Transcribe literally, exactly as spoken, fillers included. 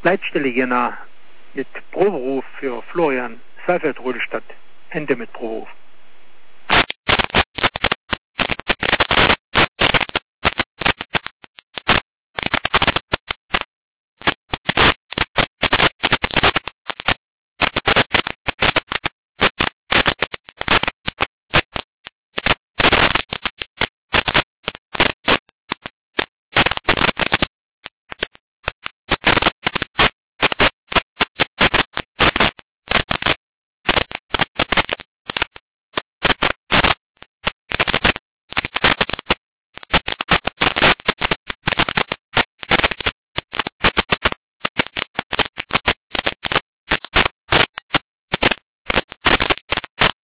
Leitstelle Jena mit Proberuf für Florian Seifertrödelstadt. Ende mit Proberuf.